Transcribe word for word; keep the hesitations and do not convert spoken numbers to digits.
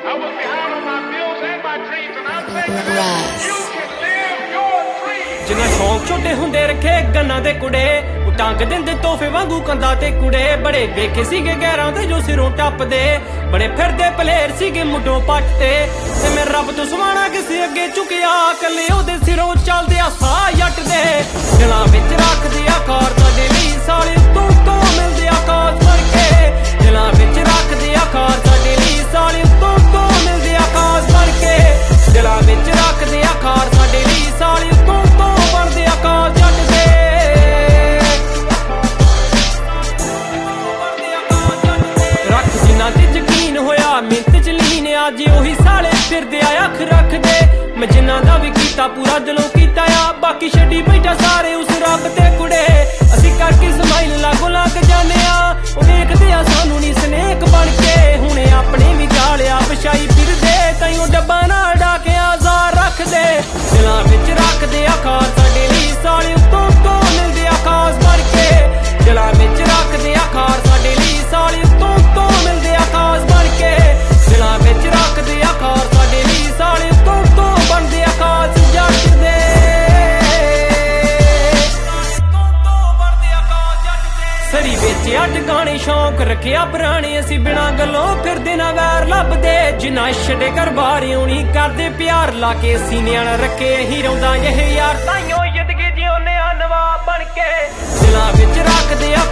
I was behind on my bills and my dreams, and I'm saying to them, you can live your dreams. ਜਿਨ੍ਹਾਂ ਸ਼ੌਂਕ ਛੋਟੇ ਹੁੰਦੇ ਰੱਖੇ ਗੰਨਾਂ ਦੇ ਕੁੜੇ, ਉਹ ਟੰਗ ਦਿੰਦੇ ਤੋਹਫੇ ਵਾਂਗੂ ਕੰਧਾਂ ਤੇ ਕੁੜੇ। ਬੜੇ ਵੇਖੇ ਸੀਗੇ ਗੈਰਾਂ ਦੇ ਜੋ ਸਿਰੋਂ ਟੱਪਦੇ, ਬੜੇ ਫਿਰਦੇ ਪਲੇਰ ਸੀਗੇ ਮੁੱਢੋਂ ਪੱਟ ਤੇ। ਤੇ ਮੈਂ ਰੱਬ ਤੋਂ ਸਵਾਣਾ ਕਿਸੇ ਅੱਗੇ ਝੁਕਿਆ, ਕੱਲੇ ਉਹਦੇ ਸਿਰੋਂ ਚੱਲਦੇ ਆ ਸਾਹ ਜੱਟ ਦੇ। ਦਿਲਾਂ ਵਿੱਚ ਰੱਖਦੇ ਆ ਖਾਰ ਸਾਡੇ ਲਈ, ਸਾਲੇ ਉੱਤੋਂ ਉੱਤੋਂ ਮਿਲਦੇ ਆ ਕਾਸ ਫੜ ਕੇ। ਦਿਲਾਂ ਵਿੱਚ ਰੱਖਦੇ ਆ ਖਾਰ ਸਾਡੇ ਲਈ, ਸਾਲੇ ਉੱਤੋਂ ਉੱਤੋਂ ਮਿਲਦੇ ਆ ਕਾਸ ਫੜ ਕੇ। ਦਿਲਾਂ ਵਿੱਚ ਰੱਖਦੇ ਆ ਖਾਰ ਸਾਡੇ ਲਈ, ਸਾਲੇ ਉੱਤੋਂ ਉੱਤੋਂ ਬਣਦੇ ਆ ਕਾਸ ਜੱਟ ਦੇ। ਰੱਖ ਜਿਨ੍ਹਾਂ ਤੇ ਯਕੀਨ ਹੋਇਆ ਮਿਹਨਤ ਚ ਲੀਨ, ਅੱਜ ਉਹੀ ਸਾਲੇ ਫਿਰਦੇ ਆ ਅੱਖ ਰੱਖਦੇ। ਮੈਂ ਜਿਨ੍ਹਾਂ ਦਾ ਵੀ ਕੀਤਾ ਪੂਰਾ ਦਿਲੋਂ ਕੀਤਾ ਆ, ਬਾਕੀ ਛੱਡੀ ਬੈਠਾ ਸਾਰੇ ਉਸ ਰੱਬ ਤੇ ਕੁੜੇ। ਅਸੀਂ ਕਰਕੇ ਸਮਾਈਲ ਲਾਗੋਂ ਲੱਗ ਜਾਂਦੇ ਆ, ਉਹ ਵੇਖਦੇ ਆ ਸਾਨੂੰ ਨੀ ਸਨੇਕ ਬਣ ਕੇ। ਹੁਣੇ ਆਪਣੇ ਵੀ ਗਾਲਿਆ ਵਿਛਾਈ ਫਿਰਦੇ, ਤਾਈਓ ਡੱਬਾ ਨਾਲ ਡਾਕਿਆ ਜ਼ਾਰ ਰੱਖਦੇ। ਦਿਲਾਂ ਵਿੱਚ ਰੱਖਦੇ ਆ ਖਾਰ ਸਾਡੇ ਲਈ, ਸਾਲੇ ਉੱਤੋਂ ਉੱਤੋਂ ਮਿਲਦੇ ਆ ਖਾਸ ਬਣ ਕੇ। ਦਿਲਾਂ ਵਿੱਚ ਰੱਖਦੇ ਆ ਖਾਰ ਸਾਡੇ ਲਈ, ਸਾਲੇ ਉੱਤੋਂ ਉੱਤੋਂ ਮਿਲਦੇ ਆ ਖਾਸ ਬਣ ਕੇ। ਦਿਲਾਂ ਵਿੱਚ ਰੱਖਦੇ ਆ ਖਾਰ ਸਾਡੇ ਲਈ, ਸਾਲੇ ਉੱਤੋਂ ਉੱਤੋਂ ਬਣਦੇ ਆ ਖਾਸ ਜੱਟ ਦੇ। ਸਰੀ ਵਿੱਚ ਅੱਡ ਗਾਣੇ ਸ਼ੌਂਕ ਰੱਖਿਆ ਪੁਰਾਣੇ, ਅਸੀਂ ਬਿਨਾਂ ਗੱਲੋਂ ਫਿਰਦੇ ਨਾ ਵੈਰ ਲੱਭਦੇ। ਜਿੰਨਾ ਛੱਡੇ ਘਰ ਬਾਹਰ ਆਉਣੀ ਕਰਦੇ ਪਿਆਰ ਲਾ ਕੇ, ਸੀਨਿਆਂ ਨਾਲ ਰੱਖੇ ਹੀ ਰੌਂਦਾ ਇਹ ਯਾਰ, ਤਾਈਓ ਜ਼ਿੰਦਗੀ ਜਿਉਨੇ ਆ ਨਵਾਬ ਬਣ ਕੇ। ਦਿਲਾਂ ਵਿੱਚ ਰੱਖਦੇ ਆ